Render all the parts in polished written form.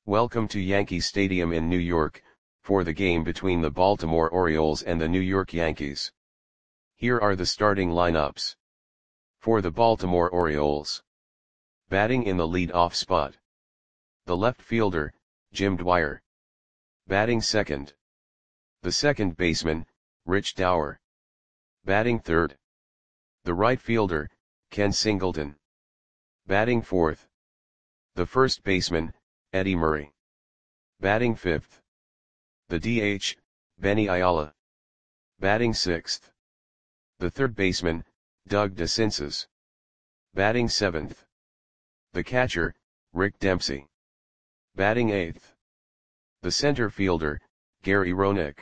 Welcome to Yankee Stadium in New York, for the game between the Baltimore Orioles and the New York Yankees. Here are the starting lineups. For the Baltimore Orioles. Batting in the lead-off spot. The left fielder, Jim Dwyer. Batting second. The second baseman, Rich Dauer. Batting third. The right fielder, Ken Singleton. Batting fourth. The first baseman, Eddie Murray. Batting fifth. The DH, Benny Ayala. Batting sixth. The third baseman, Doug DeCinces. Batting seventh. The catcher, Rick Dempsey. Batting eighth. The center fielder, Gary Roenick.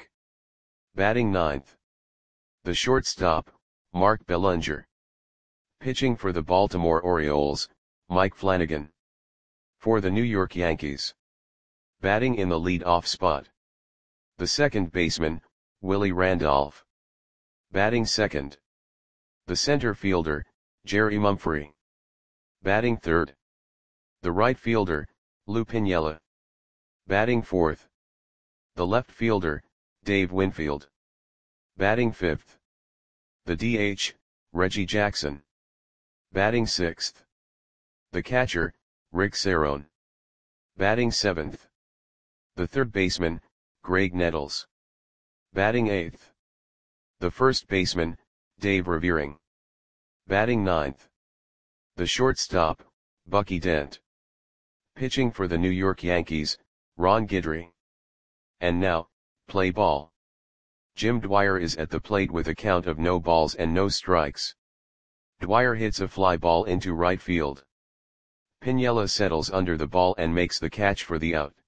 Batting ninth. The shortstop, Mark Belanger. Pitching for the Baltimore Orioles, Mike Flanagan. For the New York Yankees. Batting in the lead-off spot. The second baseman, Willie Randolph. Batting second. The center fielder, Jerry Mumphrey. Batting third. The right fielder, Lou Piniella. Batting fourth. The left fielder, Dave Winfield. Batting fifth. The DH, Reggie Jackson. Batting sixth. The catcher, Rick Cerone. Batting seventh. The third baseman, Greg Nettles. Batting eighth. The first baseman, Dave Revering. Batting ninth. The shortstop, Bucky Dent. Pitching for the New York Yankees, Ron Guidry. And now, play ball. Jim Dwyer is at the plate with a count of no balls and no strikes. Dwyer hits a fly ball into right field. Piniella settles under the ball and makes the catch for the out.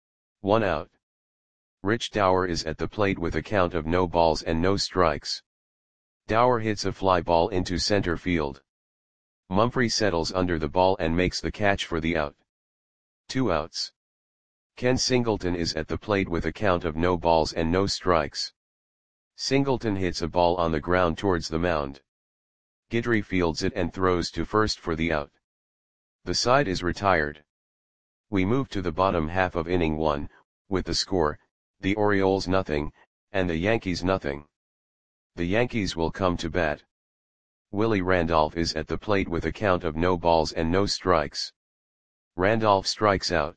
1 out. Rich Dauer is at the plate with a count of no balls and no strikes. Dauer hits a fly ball into center field. Mumphrey settles under the ball and makes the catch for the out. 2 outs. Ken Singleton is at the plate with a count of no balls and no strikes. Singleton hits a ball on the ground towards the mound. Guidry fields it and throws to first for the out. The side is retired. We move to the bottom half of inning 1, with the score, the Orioles nothing, and the Yankees nothing. The Yankees will come to bat. Willie Randolph is at the plate with a count of no balls and no strikes. Randolph strikes out.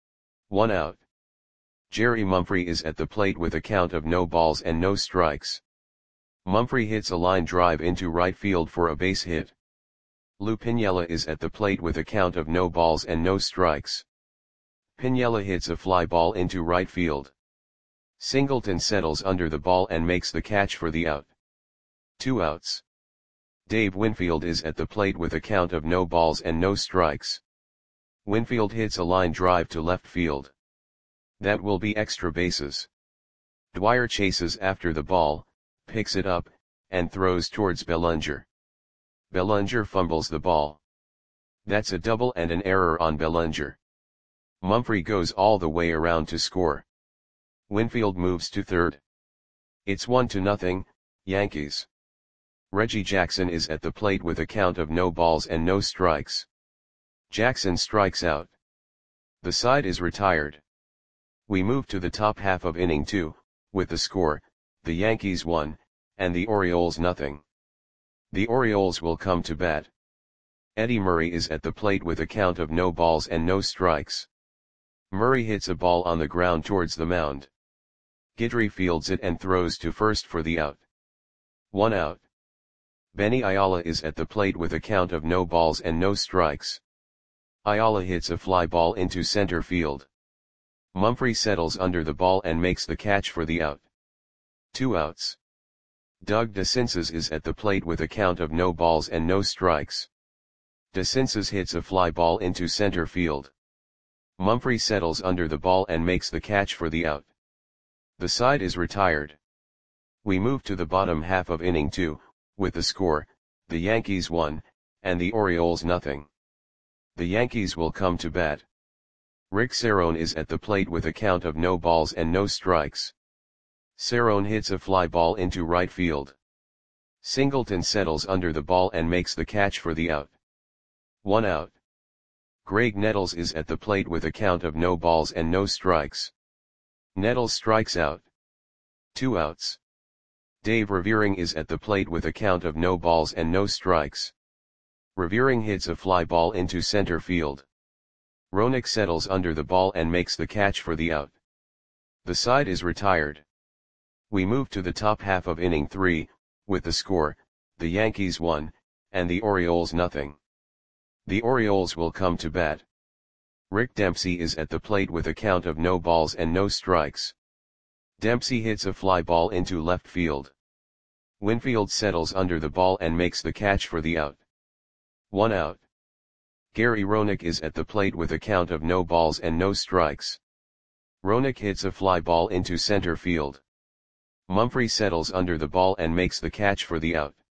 1 out. Jerry Mumphrey is at the plate with a count of no balls and no strikes. Mumphrey hits a line drive into right field for a base hit. Lou Piniella is at the plate with a count of no balls and no strikes. Piniella hits a fly ball into right field. Singleton settles under the ball and makes the catch for the out. 2 outs. Dave Winfield is at the plate with a count of no balls and no strikes. Winfield hits a line drive to left field. That will be extra bases. Dwyer chases after the ball, picks it up, and throws towards Belanger. Belanger fumbles the ball. That's a double and an error on Belanger. Mumphrey goes all the way around to score. Winfield moves to third. It's 1-0, Yankees. Reggie Jackson is at the plate with a count of no balls and no strikes. Jackson strikes out. The side is retired. We move to the top half of inning 2, with the score, the Yankees 1, and the Orioles nothing. The Orioles will come to bat. Eddie Murray is at the plate with a count of no balls and no strikes. Murray hits a ball on the ground towards the mound. Guidry fields it and throws to first for the out. 1 out. Benny Ayala is at the plate with a count of no balls and no strikes. Ayala hits a fly ball into center field. Mumphrey settles under the ball and makes the catch for the out. 2 outs. Doug DeCinces is at the plate with a count of no balls and no strikes. DeCinces hits a fly ball into center field. Mumphrey settles under the ball and makes the catch for the out. The side is retired. We move to the bottom half of inning 2, with the score, the Yankees 1, and the Orioles nothing. The Yankees will come to bat. Rick Cerone is at the plate with a count of no balls and no strikes. Cerone hits a fly ball into right field. Singleton settles under the ball and makes the catch for the out. 1 out. Greg Nettles is at the plate with a count of no balls and no strikes. Nettles strikes out. 2 outs. Dave Revering is at the plate with a count of no balls and no strikes. Revering hits a fly ball into center field. Roenick settles under the ball and makes the catch for the out. The side is retired. We move to the top half of inning 3, with the score, the Yankees 1, and the Orioles nothing. The Orioles will come to bat. Rick Dempsey is at the plate with a count of no balls and no strikes. Dempsey hits a fly ball into left field. Winfield settles under the ball and makes the catch for the out. 1 out. Gary Roenick is at the plate with a count of no balls and no strikes. Roenick hits a fly ball into center field. Mumphrey settles under the ball and makes the catch for the out.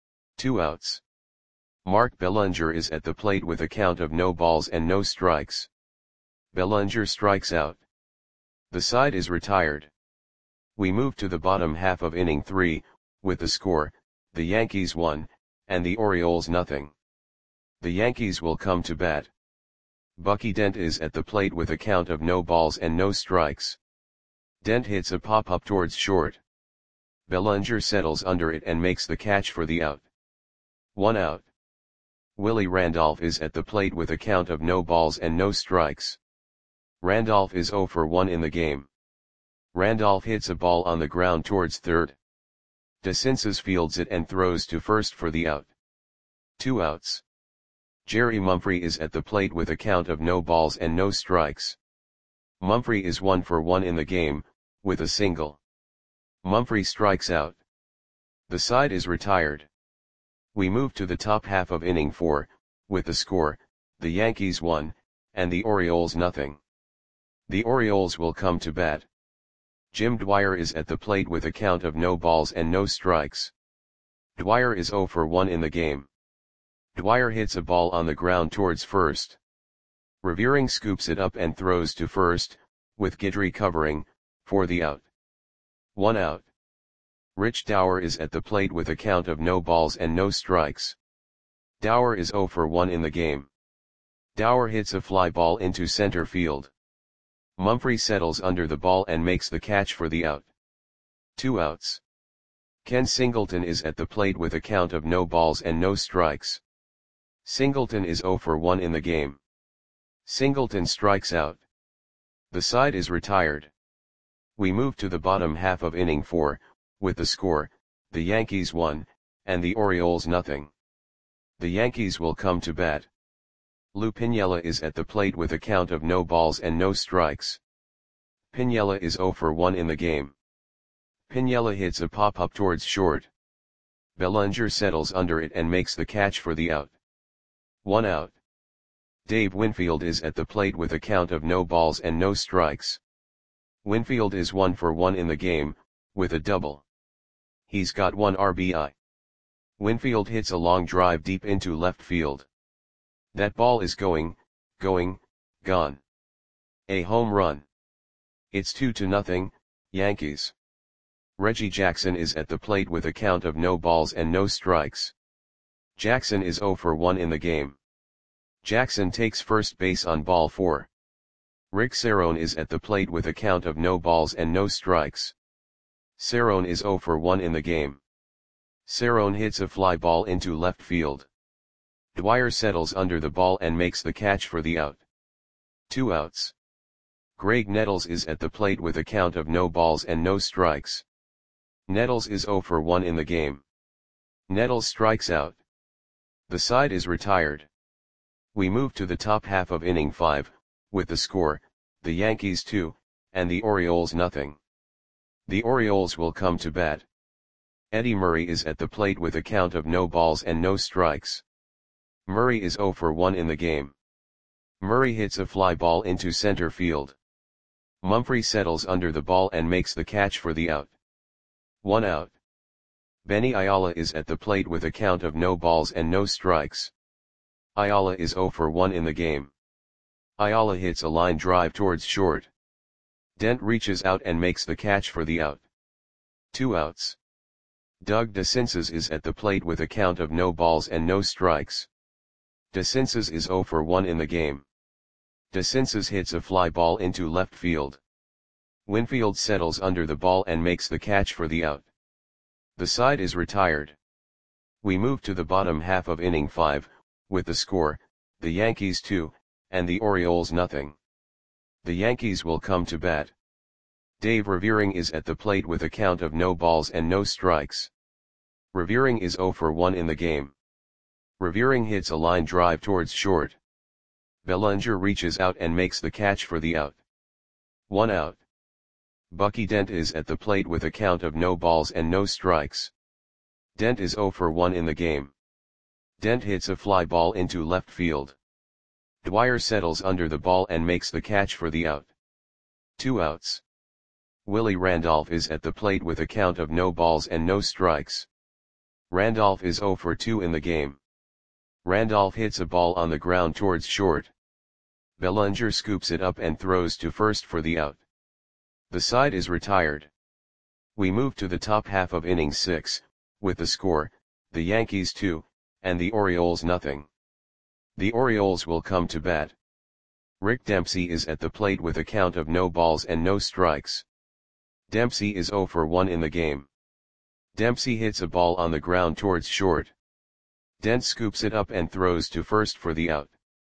2 outs. Mark Bellinger is at the plate with a count of no balls and no strikes. Bellinger strikes out. The side is retired. We move to the bottom half of inning 3, with the score, the Yankees 1, and the Orioles nothing. The Yankees will come to bat. Bucky Dent is at the plate with a count of no balls and no strikes. Dent hits a pop-up towards short. Bellinger settles under it and makes the catch for the out. 1 out. Willie Randolph is at the plate with a count of no balls and no strikes. Randolph is 0 for 1 in the game. Randolph hits a ball on the ground towards third. DeCinces fields it and throws to first for the out. 2 outs. Jerry Mumphrey is at the plate with a count of no balls and no strikes. Mumphrey is 1 for 1 in the game, with a single. Mumphrey strikes out. The side is retired. We move to the top half of inning 4, with the score, the Yankees 1, and the Orioles nothing. The Orioles will come to bat. Jim Dwyer is at the plate with a count of no balls and no strikes. Dwyer is 0 for 1 in the game. Dwyer hits a ball on the ground towards first. Revering scoops it up and throws to first, with Guidry covering, for the out. 1 out. Rich Dower is at the plate with a count of no balls and no strikes. Dower is 0 for 1 in the game. Dower hits a fly ball into center field. Mumphrey settles under the ball and makes the catch for the out. 2 outs. Ken Singleton is at the plate with a count of no balls and no strikes. Singleton is 0 for 1 in the game. Singleton strikes out. The side is retired. We move to the bottom half of inning 4, with the score, the Yankees 1, and the Orioles nothing. The Yankees will come to bat. Lou Piniella is at the plate with a count of no balls and no strikes. Piniella is 0 for 1 in the game. Piniella hits a pop-up towards short. Bellinger settles under it and makes the catch for the out. 1 out. Dave Winfield is at the plate with a count of no balls and no strikes. Winfield is 1 for 1 in the game, with a double. He's got 1 RBI. Winfield hits a long drive deep into left field. That ball is gone. A home run. It's 2-0, Yankees. Reggie Jackson is at the plate with a count of no balls and no strikes. Jackson is 0 for 1 in the game. Jackson takes first base on ball 4. Rick Cerone is at the plate with a count of no balls and no strikes. Cerone is 0 for 1 in the game. Cerone hits a fly ball into left field. Dwyer settles under the ball and makes the catch for the out. 2 outs. Greg Nettles is at the plate with a count of no balls and no strikes. Nettles is 0 for 1 in the game. Nettles strikes out. The side is retired. We move to the top half of inning 5, with the score, the Yankees 2, and the Orioles nothing. The Orioles will come to bat. Eddie Murray is at the plate with a count of no balls and no strikes. Murray is 0 for 1 in the game. Murray hits a fly ball into center field. Mumphrey settles under the ball and makes the catch for the out. 1 out. Benny Ayala is at the plate with a count of no balls and no strikes. Ayala is 0 for 1 in the game. Ayala hits a line drive towards short. Dent reaches out and makes the catch for the out. 2 outs. Doug DeCinces is at the plate with a count of no balls and no strikes. DeCinces is 0 for 1 in the game. DeCinces hits a fly ball into left field. Winfield settles under the ball and makes the catch for the out. The side is retired. We move to the bottom half of inning 5, with the score, the Yankees 2, and the Orioles nothing. The Yankees will come to bat. Dave Revering is at the plate with a count of no balls and no strikes. Revering is 0 for 1 in the game. Revering hits a line drive towards short. Bellinger reaches out and makes the catch for the out. 1 out. Bucky Dent is at the plate with a count of no balls and no strikes. Dent is 0 for 1 in the game. Dent hits a fly ball into left field. Dwyer settles under the ball and makes the catch for the out. 2 outs. Willie Randolph is at the plate with a count of no balls and no strikes. Randolph is 0 for 2 in the game. Randolph hits a ball on the ground towards short. Bellinger scoops it up and throws to first for the out. The side is retired. We move to the top half of inning 6, with the score, the Yankees 2, and the Orioles nothing. The Orioles will come to bat. Rick Dempsey is at the plate with a count of no balls and no strikes. Dempsey is 0 for 1 in the game. Dempsey hits a ball on the ground towards short. Dent scoops it up and throws to first for the out.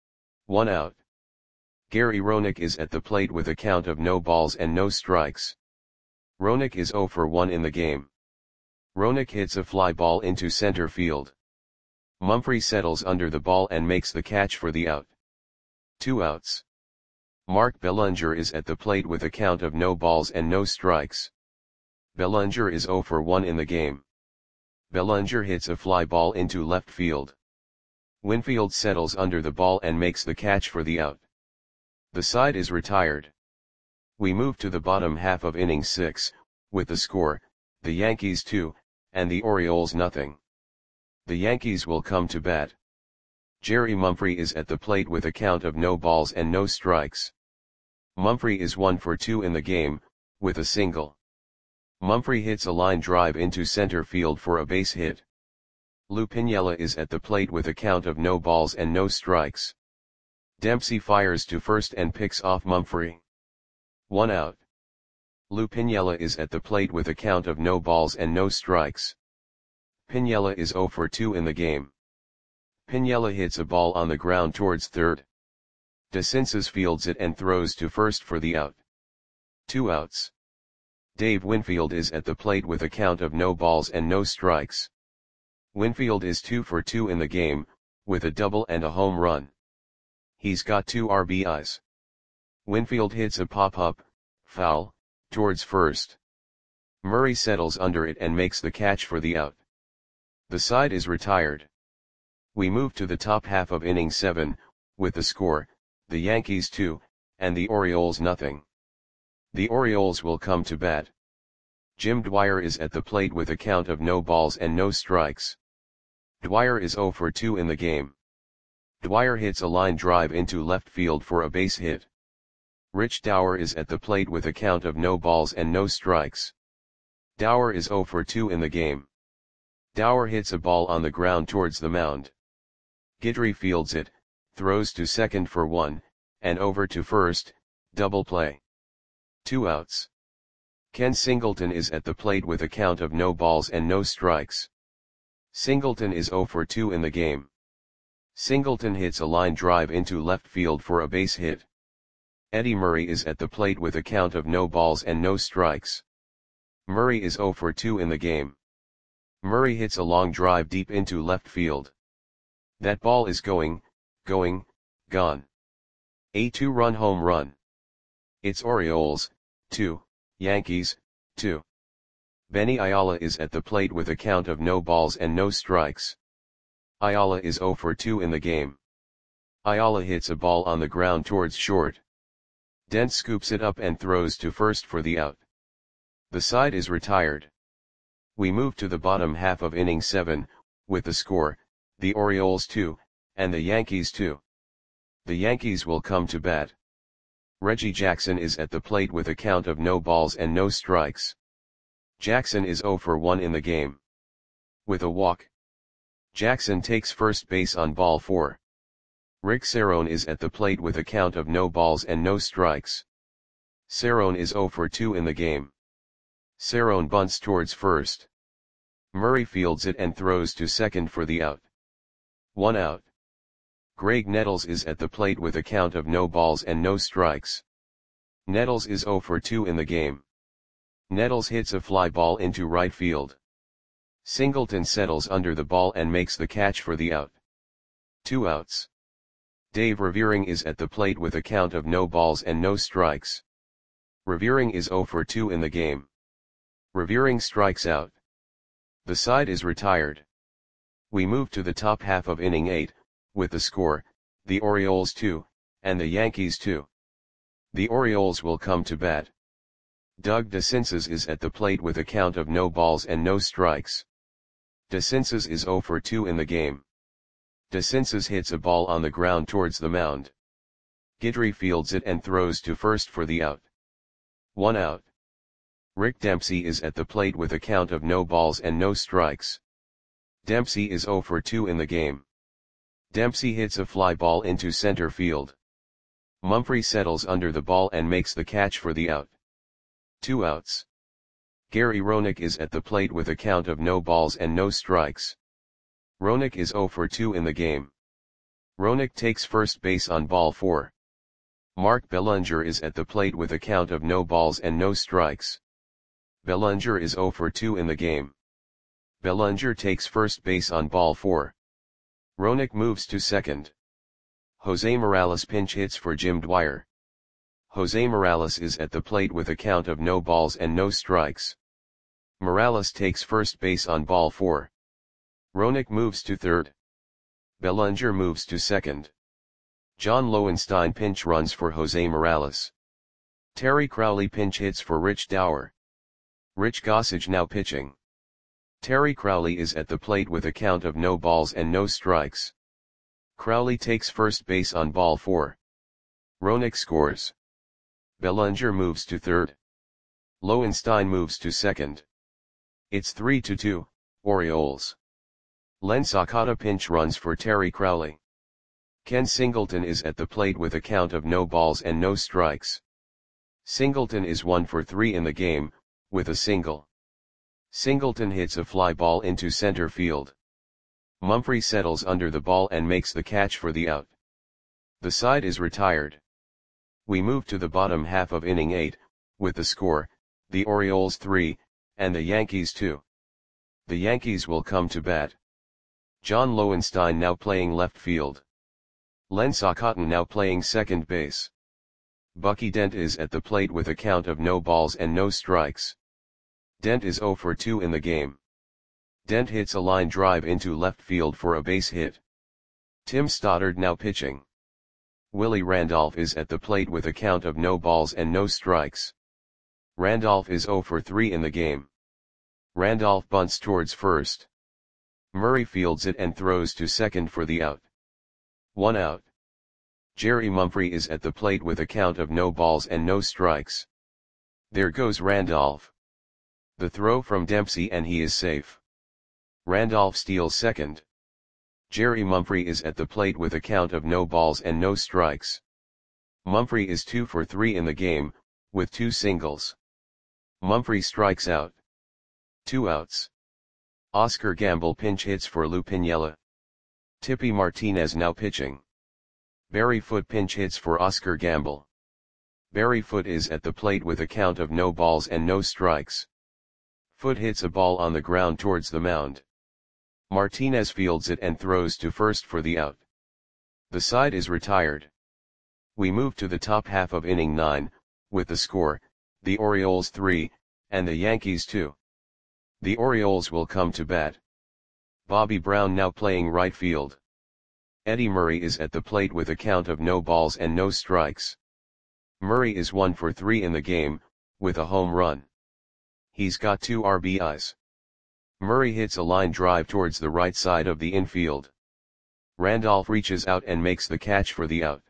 1 out. Gary Roenick is at the plate with a count of no balls and no strikes. Roenick is 0 for 1 in the game. Roenick hits a fly ball into center field. Mumphrey settles under the ball and makes the catch for the out. 2 outs. Mark Bellinger is at the plate with a count of no balls and no strikes. Bellinger is 0 for 1 in the game. Bellinger hits a fly ball into left field. Winfield settles under the ball and makes the catch for the out. The side is retired. We move to the bottom half of inning 6, with the score, the Yankees 2, and the Orioles nothing. The Yankees will come to bat. Jerry Mumphrey is at the plate with a count of no balls and no strikes. Mumphrey is 1 for 2 in the game, with a single. Mumphrey hits a line drive into center field for a base hit. Lou Piniella is at the plate with a count of no balls and no strikes. Dempsey fires to first and picks off Mumphrey. 1 out. Lou Piniella is at the plate with a count of no balls and no strikes. Piniella is 0 for 2 in the game. Piniella hits a ball on the ground towards third. DeCinces fields it and throws to first for the out. 2 outs. Dave Winfield is at the plate with a count of no balls and no strikes. Winfield is 2 for 2 in the game, with a double and a home run. He's got 2 RBIs. Winfield hits a pop-up, foul, towards first. Murray settles under it and makes the catch for the out. The side is retired. We move to the top half of inning 7, with the score, the Yankees 2, and the Orioles nothing. The Orioles will come to bat. Jim Dwyer is at the plate with a count of no balls and no strikes. Dwyer is 0 for 2 in the game. Dwyer hits a line drive into left field for a base hit. Rich Dower is at the plate with a count of no balls and no strikes. Dower is 0 for 2 in the game. Dower hits a ball on the ground towards the mound. Guidry fields it, throws to second for 1, and over to first, double play. 2 outs. Ken Singleton is at the plate with a count of no balls and no strikes. Singleton is 0 for 2 in the game. Singleton hits a line drive into left field for a base hit. Eddie Murray is at the plate with a count of no balls and no strikes. Murray is 0 for 2 in the game. Murray hits a long drive deep into left field. That ball is gone. A 2-run home run. It's Orioles, 2, Yankees, 2. Benny Ayala is at the plate with a count of no balls and no strikes. Ayala is 0 for 2 in the game. Ayala hits a ball on the ground towards short. Dent scoops it up and throws to first for the out. The side is retired. We move to the bottom half of inning 7, with the score, the Orioles 2, and the Yankees 2. The Yankees will come to bat. Reggie Jackson is at the plate with a count of no balls and no strikes. Jackson is 0 for 1 in the game. With a walk, Jackson takes first base on ball 4. Rick Cerrone is at the plate with a count of no balls and no strikes. Cerrone is 0 for 2 in the game. Cerrone bunts towards first. Murray fields it and throws to second for the out. 1 out. Graig Nettles is at the plate with a count of no balls and no strikes. Nettles is 0 for 2 in the game. Nettles hits a fly ball into right field. Singleton settles under the ball and makes the catch for the out. 2 outs. Dave Revering is at the plate with a count of no balls and no strikes. Revering is 0 for 2 in the game. Revering strikes out. The side is retired. We move to the top half of inning 8, with the score, the Orioles 2, and the Yankees 2. The Orioles will come to bat. Doug DeCinces is at the plate with a count of no balls and no strikes. DeCinces is 0 for 2 in the game. DeCinces hits a ball on the ground towards the mound. Guidry fields it and throws to first for the out. 1 out. Rick Dempsey is at the plate with a count of no balls and no strikes. Dempsey is 0 for 2 in the game. Dempsey hits a fly ball into center field. Mumphrey settles under the ball and makes the catch for the out. 2 outs. Gary Roenick is at the plate with a count of no balls and no strikes. Roenick is 0 for 2 in the game. Roenick takes first base on ball 4. Mark Bellinger is at the plate with a count of no balls and no strikes. Bellinger is 0 for 2 in the game. Bellinger takes first base on ball 4. Roenick moves to second. Jose Morales pinch hits for Jim Dwyer. Jose Morales is at the plate with a count of no balls and no strikes. Morales takes first base on ball 4. Roenick moves to third. Bellinger moves to second. John Lowenstein pinch runs for Jose Morales. Terry Crowley pinch hits for Rich Dower. Rich Gossage now pitching. Terry Crowley is at the plate with a count of no balls and no strikes. Crowley takes first base on ball 4. Roenick scores. Bellinger moves to third. Lowenstein moves to second. It's 3-2, Orioles. Len Sakata pinch runs for Terry Crowley. Ken Singleton is at the plate with a count of no balls and no strikes. Singleton is 1 for 3 in the game, with a single. Singleton hits a fly ball into center field. Mumphrey settles under the ball and makes the catch for the out. The side is retired. We move to the bottom half of inning 8, with the score, the Orioles 3, and the Yankees 2. The Yankees will come to bat. John Lowenstein now playing left field. Len Sakata now playing second base. Bucky Dent is at the plate with a count of no balls and no strikes. Dent is 0 for 2 in the game. Dent hits a line drive into left field for a base hit. Tim Stoddard now pitching. Willie Randolph is at the plate with a count of no balls and no strikes. Randolph is 0 for 3 in the game. Randolph bunts towards first. Murray fields it and throws to second for the out. 1 out. Jerry Mumphrey is at the plate with a count of no balls and no strikes. There goes Randolph. The throw from Dempsey and he is safe. Randolph steals second. Jerry Mumphrey is at the plate with a count of no balls and no strikes. Mumphrey is 2 for 3 in the game, with 2 singles. Mumphrey strikes out. 2 outs. Oscar Gamble pinch hits for Lou Piniella. Tippy Martinez now pitching. Barry Foote pinch hits for Oscar Gamble. Barry Foote is at the plate with a count of no balls and no strikes. Foote hits a ball on the ground towards the mound. Martinez fields it and throws to first for the out. The side is retired. We move to the top half of inning 9, with the score, the Orioles 3, and the Yankees 2. The Orioles will come to bat. Bobby Brown now playing right field. Eddie Murray is at the plate with a count of no balls and no strikes. Murray is 1 for 3 in the game, with a home run. He's got 2 RBIs. Murray hits a line drive towards the right side of the infield. Randolph reaches out and makes the catch for the out.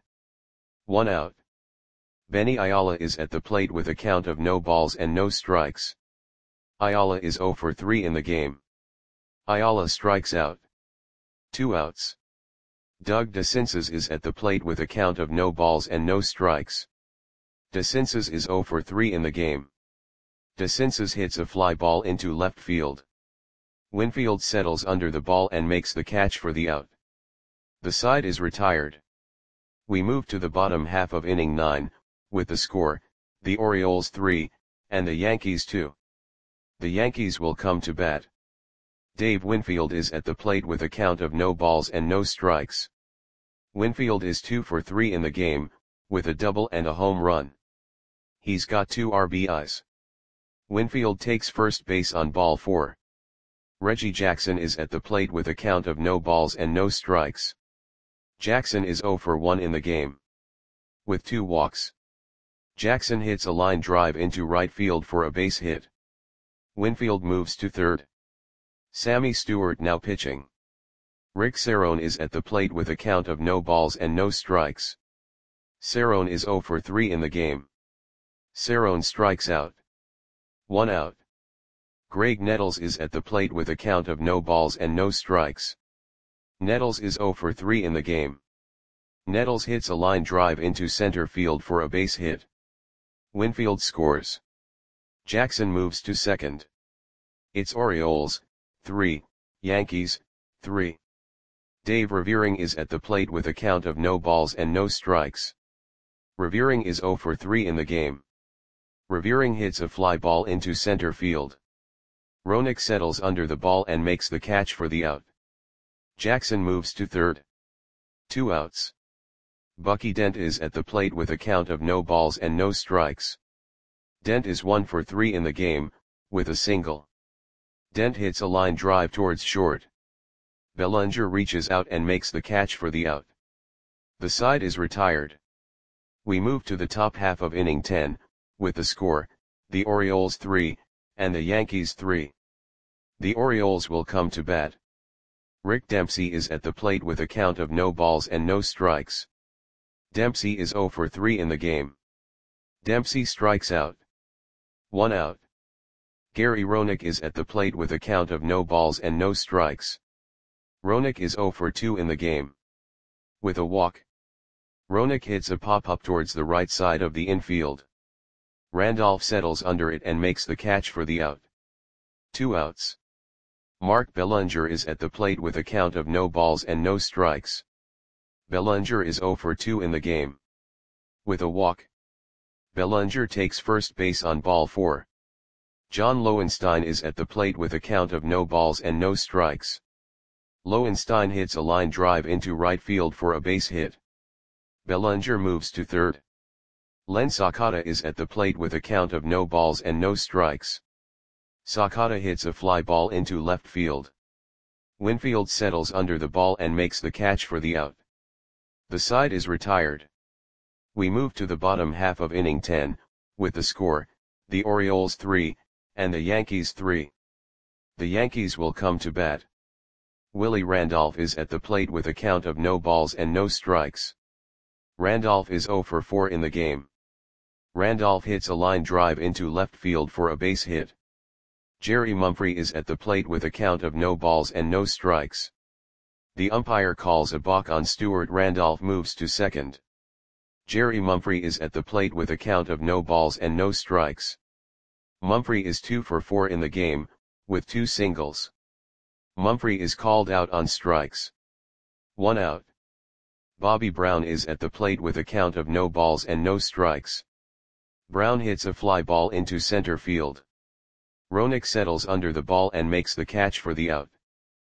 1 out. Benny Ayala is at the plate with a count of no balls and no strikes. Ayala is 0 for 3 in the game. Ayala strikes out. 2 outs. Doug DeCinces is at the plate with a count of no balls and no strikes. DeCinces is 0 for 3 in the game. DeCinces hits a fly ball into left field. Winfield settles under the ball and makes the catch for the out. The side is retired. We move to the bottom half of inning 9, with the score, the Orioles 3, and the Yankees 2. The Yankees will come to bat. Dave Winfield is at the plate with a count of no balls and no strikes. Winfield is 2 for 3 in the game, with a double and a home run. He's got 2 RBIs. Winfield takes first base on ball 4. Reggie Jackson is at the plate with a count of no balls and no strikes. Jackson is 0 for 1 in the game. With 2 walks. Jackson hits a line drive into right field for a base hit. Winfield moves to third. Sammy Stewart now pitching. Rick Cerrone is at the plate with a count of no balls and no strikes. Cerrone is 0 for 3 in the game. Cerrone strikes out. 1 out. Greg Nettles is at the plate with a count of no balls and no strikes. Nettles is 0 for 3 in the game. Nettles hits a line drive into center field for a base hit. Winfield scores. Jackson moves to second. It's Orioles, 3, Yankees, 3. Dave Revering is at the plate with a count of no balls and no strikes. Revering is 0 for 3 in the game. Revering hits a fly ball into center field. Roenick settles under the ball and makes the catch for the out. Jackson moves to third. 2 outs. Bucky Dent is at the plate with a count of no balls and no strikes. Dent is 1 for 3 in the game, with a single. Dent hits a line drive towards short. Bellinger reaches out and makes the catch for the out. The side is retired. We move to the top half of inning 10, with the score, the Orioles 3, and the Yankees 3. The Orioles will come to bat. Rick Dempsey is at the plate with a count of no balls and no strikes. Dempsey is 0 for 3 in the game. Dempsey strikes out. 1 out. Gary Roenick is at the plate with a count of no balls and no strikes. Roenick is 0 for 2 in the game. With a walk. Roenick hits a pop-up towards the right side of the infield. Randolph settles under it and makes the catch for the out. 2 outs. Mark Bellinger is at the plate with a count of no balls and no strikes. Bellinger is 0 for 2 in the game. With a walk. Bellinger takes first base on ball 4. John Lowenstein is at the plate with a count of no balls and no strikes. Lowenstein hits a line drive into right field for a base hit. Bellinger moves to third. Len Sakata is at the plate with a count of no balls and no strikes. Sakata hits a fly ball into left field. Winfield settles under the ball and makes the catch for the out. The side is retired. We move to the bottom half of inning 10, with the score, the Orioles 3, and the Yankees 3. The Yankees will come to bat. Willie Randolph is at the plate with a count of no balls and no strikes. Randolph is 0 for 4 in the game. Randolph hits a line drive into left field for a base hit. Jerry Mumphrey is at the plate with a count of no balls and no strikes. The umpire calls a balk on Stewart. Randolph moves to second. Jerry Mumphrey is at the plate with a count of no balls and no strikes. Mumphrey is 2 for 4 in the game, with 2 singles. Mumphrey is called out on strikes. 1 out. Bobby Brown is at the plate with a count of no balls and no strikes. Brown hits a fly ball into center field. Roenick settles under the ball and makes the catch for the out.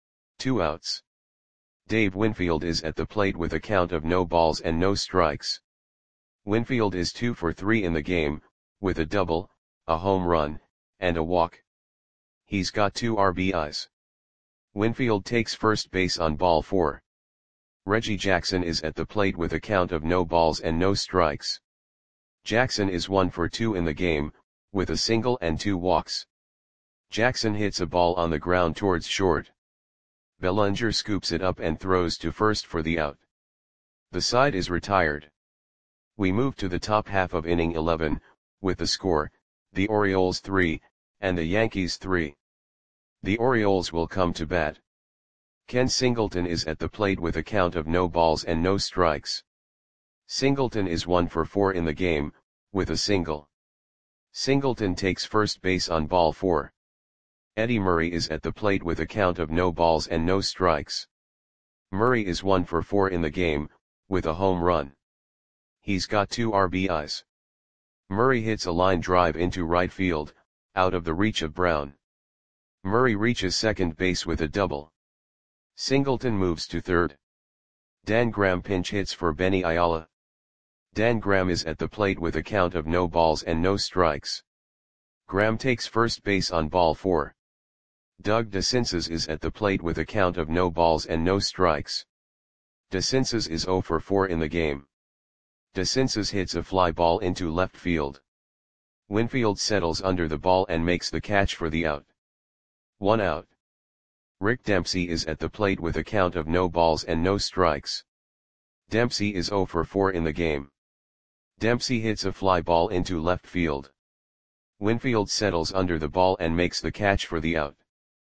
2 outs. Dave Winfield is at the plate with a count of no balls and no strikes. Winfield is 2 for 3 in the game, with a double, a home run, and a walk. He's got 2 RBIs. Winfield takes first base on ball 4. Reggie Jackson is at the plate with a count of no balls and no strikes. Jackson is 1 for 2 in the game, with a single and 2 walks. Jackson hits a ball on the ground towards short. Bellinger scoops it up and throws to first for the out. The side is retired. We move to the top half of inning 11, with the score, the Orioles 3, and the Yankees 3. The Orioles will come to bat. Ken Singleton is at the plate with a count of no balls and no strikes. Singleton is 1 for 4 in the game, with a single. Singleton takes first base on ball 4. Eddie Murray is at the plate with a count of no balls and no strikes. Murray is 1 for 4 in the game, with a home run. He's got 2 RBIs. Murray hits a line drive into right field, out of the reach of Brown. Murray reaches second base with a double. Singleton moves to third. Dan Graham pinch hits for Benny Ayala. Dan Graham is at the plate with a count of no balls and no strikes. Graham takes first base on ball 4. Doug DeCinces is at the plate with a count of no balls and no strikes. DeCinces is 0 for 4 in the game. DeCinces hits a fly ball into left field. Winfield settles under the ball and makes the catch for the out. 1 out. Rick Dempsey is at the plate with a count of no balls and no strikes. Dempsey is 0 for 4 in the game. Dempsey hits a fly ball into left field. Winfield settles under the ball and makes the catch for the out.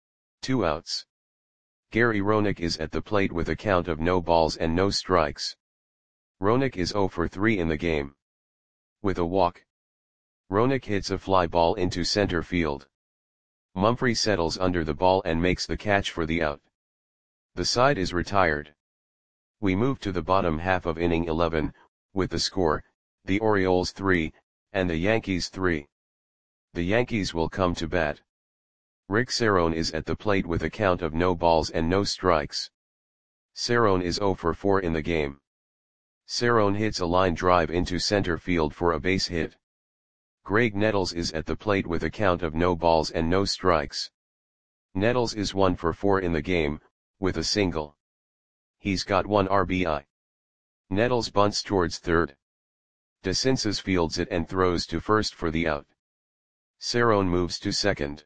2 outs. Gary Roenick is at the plate with a count of no balls and no strikes. Roenick is 0 for 3 in the game. With a walk. Roenick hits a fly ball into center field. Mumphrey settles under the ball and makes the catch for the out. The side is retired. We move to the bottom half of inning 11, with the score, the Orioles 3, and the Yankees 3. The Yankees will come to bat. Rick Cerone is at the plate with a count of no balls and no strikes. Cerone is 0 for 4 in the game. Cerone hits a line drive into center field for a base hit. Greg Nettles is at the plate with a count of no balls and no strikes. Nettles is 1 for 4 in the game, with a single. He's got 1 RBI. Nettles bunts towards third. DeCinces fields it and throws to first for the out. Cerone moves to second.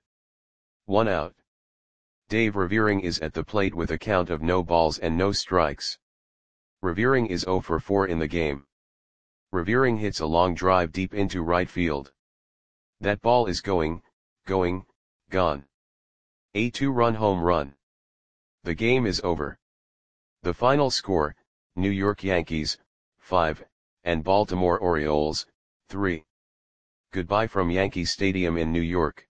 1 out. Dave Revering is at the plate with a count of no balls and no strikes. Revering is 0 for 4 in the game. Revering hits a long drive deep into right field. That ball is gone. A 2-run home run. The game is over. The final score, New York Yankees, 5, and Baltimore Orioles, 3. Goodbye from Yankee Stadium in New York.